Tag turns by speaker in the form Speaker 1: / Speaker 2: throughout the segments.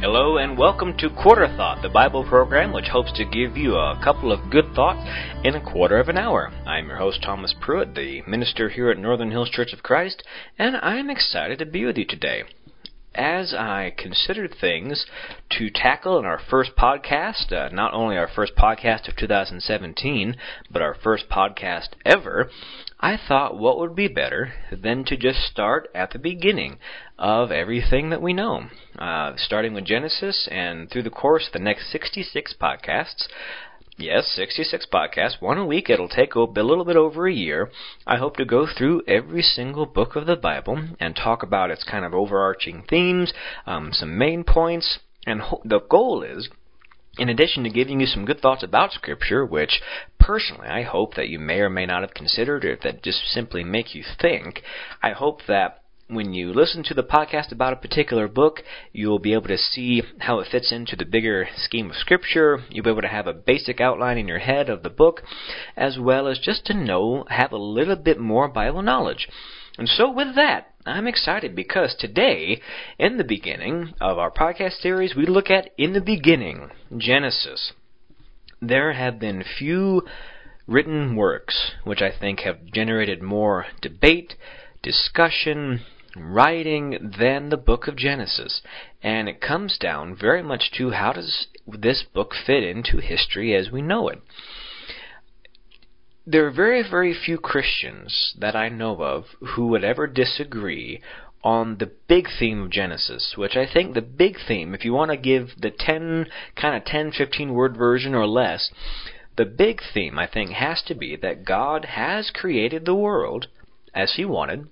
Speaker 1: Hello and welcome to Quarter Thought, the Bible program which hopes to give you a couple of good thoughts in a quarter of an hour. I'm your host, Thomas Pruitt, the minister here at Northern Hills Church of Christ, and I'm excited to be with you today. As I considered things to tackle in our first podcast, not only our first podcast of 2017, but our first podcast ever, I thought what would be better than to just start at the beginning of everything that we know, starting with Genesis and through the course of the next 66 podcasts. Yes, 66 podcasts, one a week. It'll take a little bit over a year. I hope to go through every single book of the Bible and talk about its kind of overarching themes, some main points, and the goal is, in addition to giving you some good thoughts about Scripture, which personally I hope that you may or may not have considered or that just simply make you think, I hope that when you listen to the podcast about a particular book, you'll be able to see how it fits into the bigger scheme of Scripture. You'll be able to have a basic outline in your head of the book, as well as just to have a little bit more Bible knowledge. And so with that, I'm excited because today, in the beginning of our podcast series, we look at In the Beginning, Genesis. There have been few written works which I think have generated more debate, discussion, writing than the book of Genesis. And it comes down very much to how does this book fit into history as we know it. There are very, very few Christians that I know of who would ever disagree on the big theme of Genesis, which I think the big theme, if you want to give the 10, 15 word version or less, the big theme I think has to be that God has created the world as He wanted,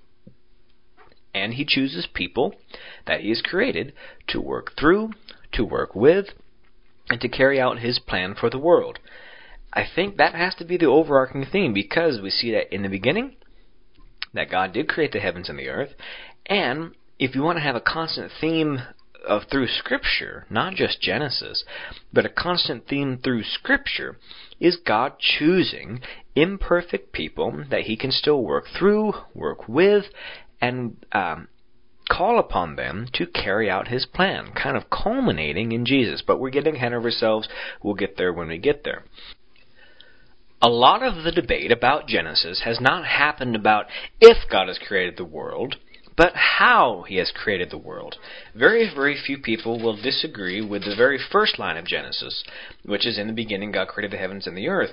Speaker 1: and He chooses people that He has created to work through, to work with, and to carry out His plan for the world. I think that has to be the overarching theme because we see that in the beginning, that God did create the heavens and the earth, and if you want to have a constant theme through Scripture, not just Genesis, but a constant theme through Scripture, is God choosing imperfect people that He can still work through, work with, and call upon them to carry out His plan, kind of culminating in Jesus. But we're getting ahead of ourselves. We'll get there when we get there. A lot of the debate about Genesis has not happened about if God has created the world, but how He has created the world. Very, very few people will disagree with the very first line of Genesis, which is, in the beginning God created the heavens and the earth.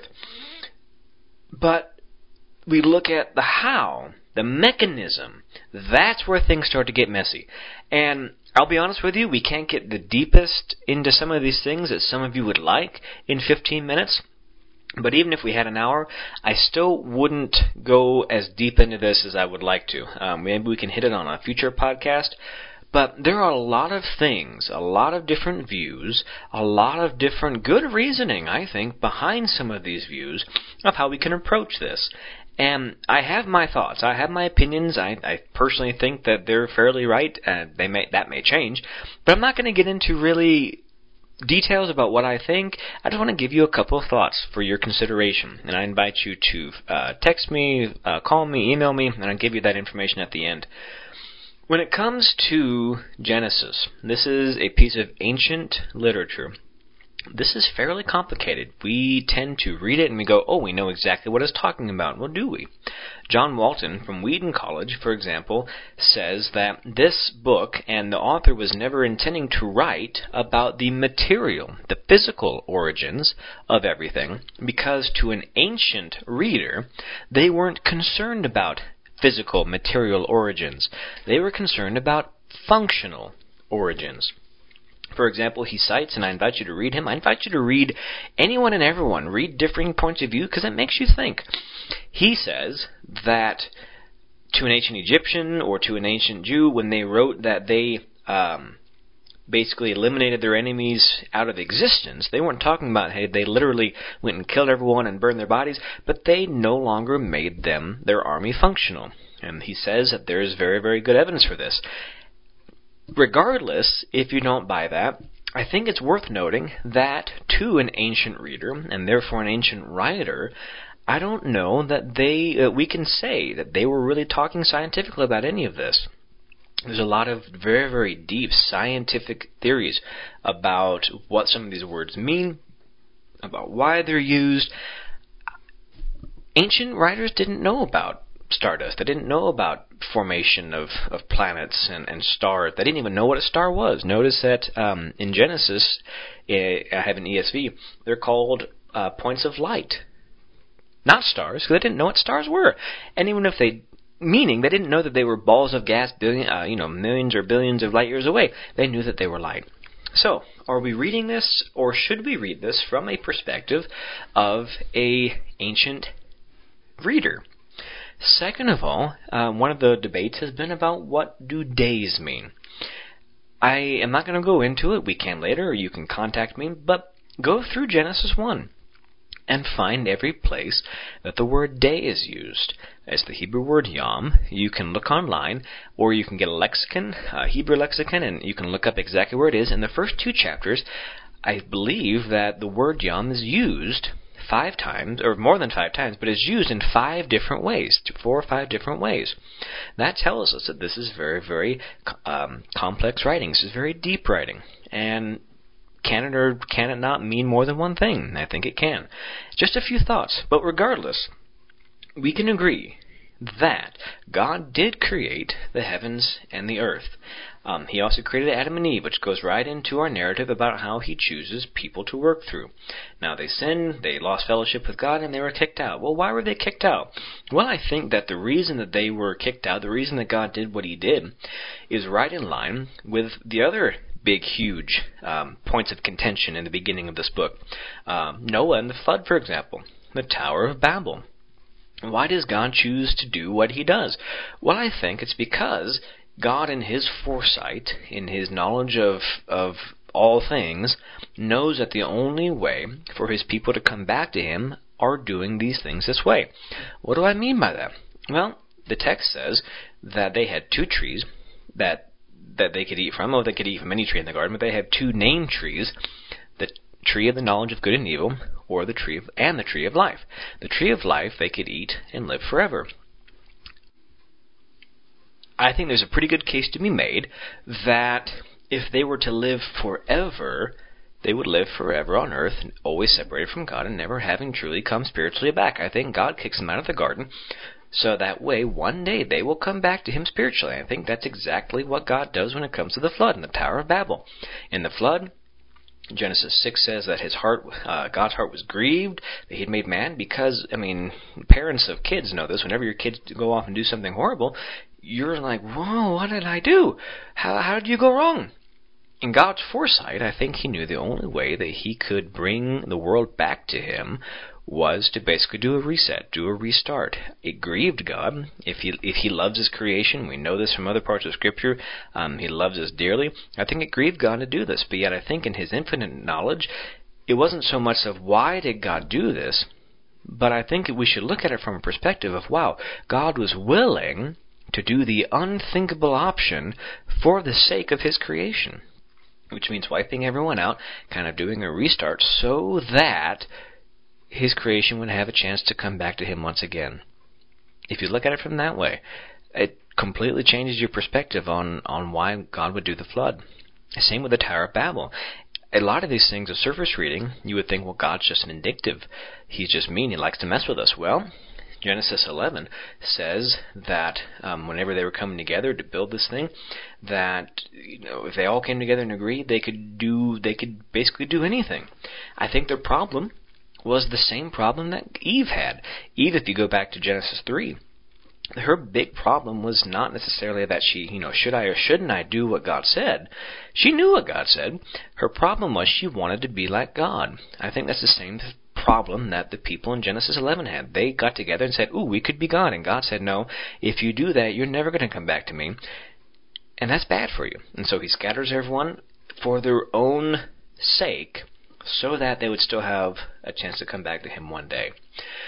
Speaker 1: But we look at the how, the mechanism. That's where things start to get messy. And I'll be honest with you, we can't get the deepest into some of these things that some of you would like in 15 minutes. But even if we had an hour, I still wouldn't go as deep into this as I would like to. Maybe we can hit it on a future podcast. But there are a lot of things, a lot of different views, a lot of different good reasoning, I think, behind some of these views of how we can approach this. And I have my thoughts. I have my opinions. I personally think that they're fairly right. That may change. But I'm not going to get into really details about what I think. I just want to give you a couple of thoughts for your consideration. And I invite you to text me, call me, email me, and I'll give you that information at the end. When it comes to Genesis, this is a piece of ancient literature. This is fairly complicated. We tend to read it and we go, oh, we know exactly what it's talking about. Well, do we? John Walton from Wheaton College, for example, says that this book, and the author was never intending to write about the material, the physical origins of everything, because to an ancient reader, they weren't concerned about physical, material origins. They were concerned about functional origins. For example, he cites, and I invite you to read him, I invite you to read anyone and everyone, read differing points of view, because it makes you think. He says that to an ancient Egyptian or to an ancient Jew, when they wrote that they basically eliminated their enemies out of existence, they weren't talking about, hey, they literally went and killed everyone and burned their bodies, but they no longer made their army functional. And he says that there is very, very good evidence for this. Regardless, if you don't buy that, I think it's worth noting that to an ancient reader, and therefore an ancient writer, I don't know that we can say that they were really talking scientifically about any of this. There's a lot of very, very deep scientific theories about what some of these words mean, about why they're used. Ancient writers didn't know about stardust. They didn't know about formation of planets and stars. They didn't even know what a star was. Notice that in Genesis, I have an ESV, they're called points of light, not stars, because they didn't know what stars were. And even if they meaning they didn't know that they were balls of gas millions or billions of light years away. They knew that they were light. So, are we reading this, or should we read this from a perspective of a ancient reader? Second of all, one of the debates has been about what do days mean. I am not going to go into it. We can later, or you can contact me, but go through Genesis 1. And find every place that the word day is used. It's the Hebrew word yom. You can look online, or you can get a lexicon, a Hebrew lexicon, and you can look up exactly where it is. In the first 2 chapters, I believe that the word yom is used 5 times, or more than 5 times, but is used in 5 different ways, 4 or 5 different ways. That tells us that this is very, very complex writing. This is very deep writing. And can it or can it not mean more than one thing? I think it can. Just a few thoughts. But regardless, we can agree that God did create the heavens and the earth. He also created Adam and Eve, which goes right into our narrative about how he chooses people to work through. Now, they sinned, they lost fellowship with God, and they were kicked out. Well, why were they kicked out? Well, I think that the reason that they were kicked out, the reason that God did what he did, is right in line with the other big, huge points of contention in the beginning of this book. Noah and the flood, for example. The Tower of Babel. Why does God choose to do what he does? Well, I think it's because God, in his foresight, in his knowledge of all things, knows that the only way for his people to come back to him are doing these things this way. What do I mean by that? Well, the text says that they had 2 trees that they could eat from. Well, they could eat from any tree in the garden, but they had 2 named trees, the tree of the knowledge of good and evil, or the tree of life. The tree of life they could eat and live forever. I think there's a pretty good case to be made that if they were to live forever, they would live forever on earth, always separated from God and never having truly come spiritually back. I think God kicks them out of the garden, so that way, one day, they will come back to him spiritually. I think that's exactly what God does when it comes to the flood and the Tower of Babel. In the flood, Genesis 6 says that God's heart was grieved that he had made man because, parents of kids know this. Whenever your kids go off and do something horrible, you're like, whoa, what did I do? How did you go wrong? In God's foresight, I think he knew the only way that he could bring the world back to him was to basically do a reset, do a restart. It grieved God. If he loves his creation, we know this from other parts of Scripture, he loves us dearly. I think it grieved God to do this, but yet I think in his infinite knowledge, it wasn't so much of why did God do this, but I think we should look at it from a perspective of, wow, God was willing to do the unthinkable option for the sake of his creation, which means wiping everyone out, kind of doing a restart so that his creation would have a chance to come back to him once again. If you look at it from that way, it completely changes your perspective on why God would do the flood. Same with the Tower of Babel. A lot of these things, a surface reading, you would think, well, God's just vindictive. He's just mean. He likes to mess with us. Well, Genesis 11 says that whenever they were coming together to build this thing, that if they all came together and agreed, they could basically do anything. I think their problem was the same problem that Eve had. Eve, if you go back to Genesis 3, her big problem was not necessarily that she, should I or shouldn't I do what God said. She knew what God said. Her problem was she wanted to be like God. I think that's the same problem that the people in Genesis 11 had. They got together and said, ooh, we could be God. And God said, no, if you do that, you're never going to come back to me. And that's bad for you. And so he scatters everyone for their own sake, so that they would still have a chance to come back to him one day.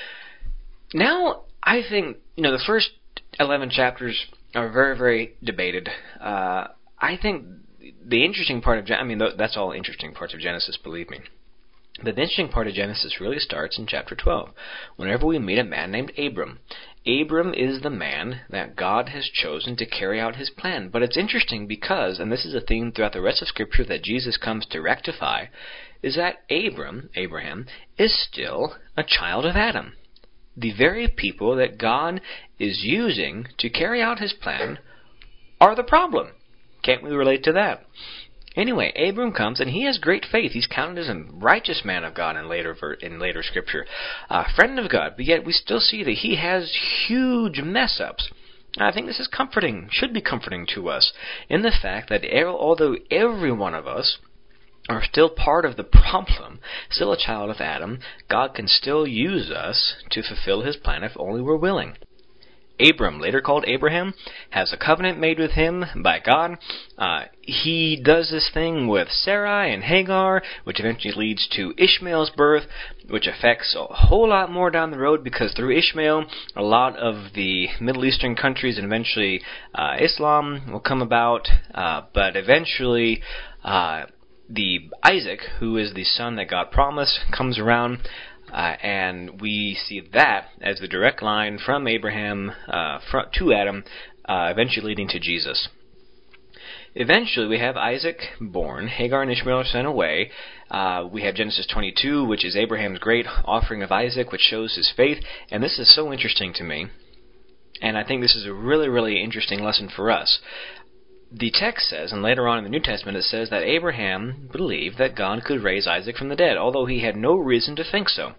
Speaker 1: Now, I think, the first 11 chapters are very, very debated. I think the interesting part of that's all interesting parts of Genesis, believe me. But the interesting part of Genesis really starts in chapter 12, whenever we meet a man named Abram. Abram is the man that God has chosen to carry out his plan. But it's interesting because, and this is a theme throughout the rest of Scripture that Jesus comes to rectify, is that Abraham, is still a child of Adam. The very people that God is using to carry out his plan are the problem. Can't we relate to that? Anyway, Abram comes, and he has great faith. He's counted as a righteous man of God in later Scripture, a friend of God, but yet we still see that he has huge mess-ups. I think this is comforting, should be comforting to us, in the fact that although every one of us are still part of the problem, still a child of Adam, God can still use us to fulfill his plan if only we're willing. Abram, later called Abraham, has a covenant made with him by God. He does this thing with Sarai and Hagar, which eventually leads to Ishmael's birth, which affects a whole lot more down the road because through Ishmael, a lot of the Middle Eastern countries and eventually Islam will come about. But eventually, the Isaac, who is the son that God promised, comes around. And we see that as the direct line from Abraham to Adam, eventually leading to Jesus. Eventually, we have Isaac born. Hagar and Ishmael are sent away. We have Genesis 22, which is Abraham's great offering of Isaac, which shows his faith. And this is so interesting to me. And I think this is a really, really interesting lesson for us. The text says, and later on in the New Testament it says, that Abraham believed that God could raise Isaac from the dead, although he had no reason to think so.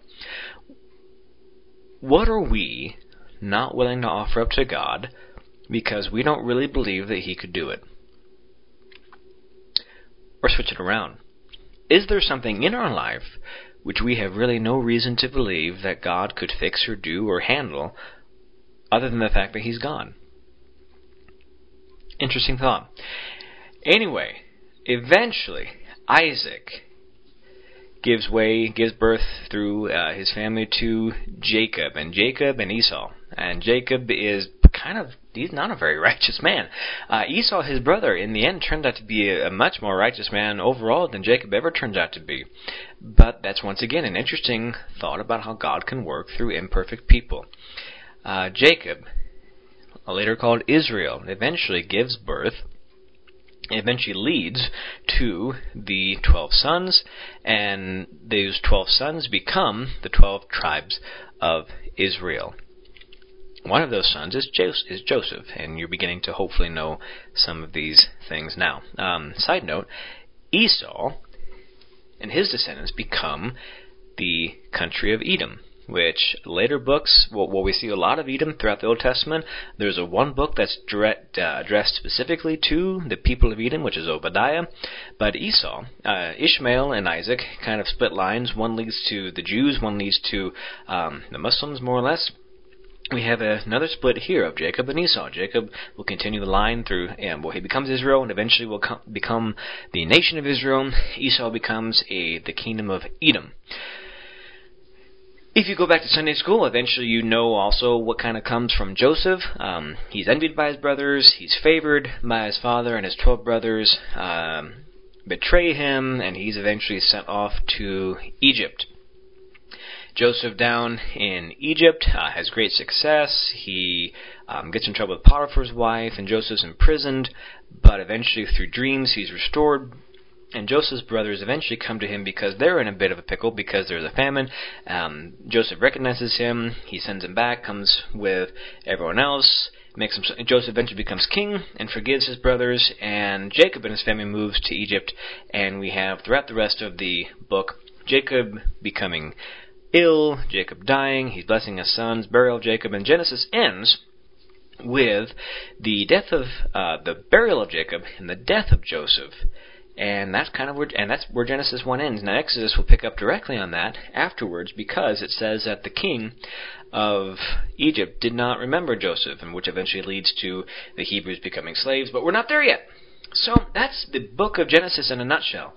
Speaker 1: What are we not willing to offer up to God because we don't really believe that he could do it? Or switch it around. Is there something in our life which we have really no reason to believe that God could fix or do or handle other than the fact that he's God? Interesting thought. Anyway, eventually, Isaac gives birth through his family to Jacob and Esau. And Jacob is he's not a very righteous man. Esau, his brother, in the end turned out to be a much more righteous man overall than Jacob ever turns out to be. But that's once again an interesting thought about how God can work through imperfect people. Jacob, later called Israel, eventually gives birth, eventually leads to the 12 sons, and those 12 sons become the 12 tribes of Israel. One of those sons is Joseph, and you're beginning to hopefully know some of these things now. Side note, Esau and his descendants become the country of Edom, which later books, we see a lot of Edom throughout the Old Testament. There's one book that's addressed specifically to the people of Edom, which is Obadiah. But Esau, Ishmael and Isaac kind of split lines. One leads to the Jews, one leads to the Muslims, more or less. We have another split here of Jacob and Esau. Jacob will continue the line through, he becomes Israel and eventually will become the nation of Israel. Esau becomes the kingdom of Edom. If you go back to Sunday school, eventually you know also what kind of comes from Joseph. He's envied by his brothers, he's favored by his father, and his 12 brothers betray him, and he's eventually sent off to Egypt. Joseph down in Egypt has great success. He gets in trouble with Potiphar's wife, and Joseph's imprisoned, but eventually through dreams he's restored. And Joseph's brothers eventually come to him because they're in a bit of a pickle because there's a famine. Joseph recognizes him. He sends him back, comes with everyone else. Joseph eventually becomes king and forgives his brothers. And Jacob and his family moves to Egypt. And we have, throughout the rest of the book, Jacob becoming ill, Jacob dying. He's blessing his sons, burial of Jacob. And Genesis ends with the burial of Jacob and the death of Joseph. And that's where Genesis 1 ends. Now Exodus will pick up directly on that afterwards because it says that the king of Egypt did not remember Joseph, and which eventually leads to the Hebrews becoming slaves. But we're not there yet. So that's the book of Genesis in a nutshell.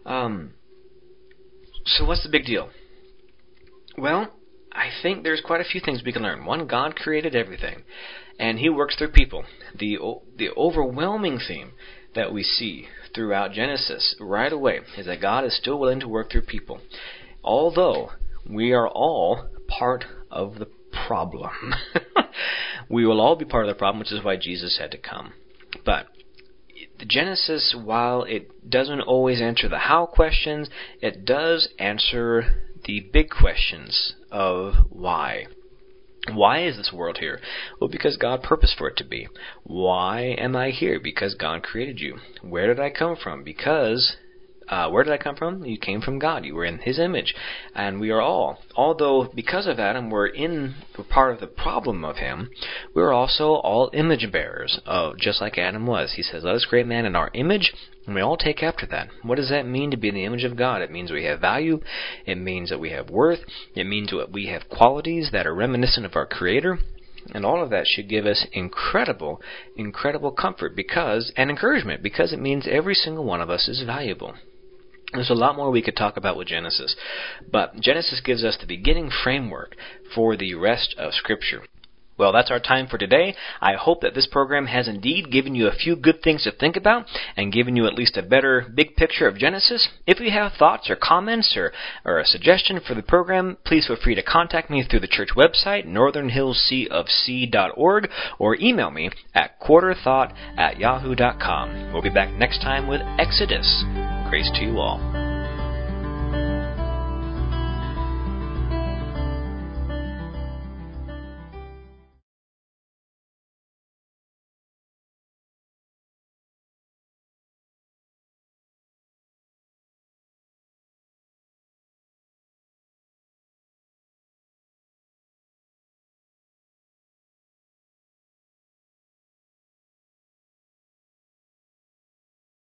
Speaker 1: So what's the big deal? Well, I think there's quite a few things we can learn. One, God created everything, and he works through people. The overwhelming theme that we see throughout Genesis right away is that God is still willing to work through people. although we are all part of the problem. We will all be part of the problem, which is why Jesus had to come. But the Genesis, while it doesn't always answer the how questions, it does answer the big questions of why. Why is this world here? Well, because God purposed for it to be. Why am I here? Because God created you. Where did I come from? Because where did I come from? You came from God. You were in His image. And we are all. Although, because of Adam, we're part of the problem of him, we're also all image bearers, just like Adam was. He says, let us create man in our image, and we all take after that. What does that mean to be in the image of God? It means we have value. It means that we have worth. It means that we have qualities that are reminiscent of our Creator. And all of that should give us incredible, incredible comfort and encouragement, because it means every single one of us is valuable. There's a lot more we could talk about with Genesis, but Genesis gives us the beginning framework for the rest of Scripture. Well, that's our time for today. I hope that this program has indeed given you a few good things to think about and given you at least a better big picture of Genesis. If you have thoughts or comments or a suggestion for the program, please feel free to contact me through the church website, northernhillscofc.org, or email me at quarterthought@yahoo.com. We'll be back next time with Exodus. Grace to you all.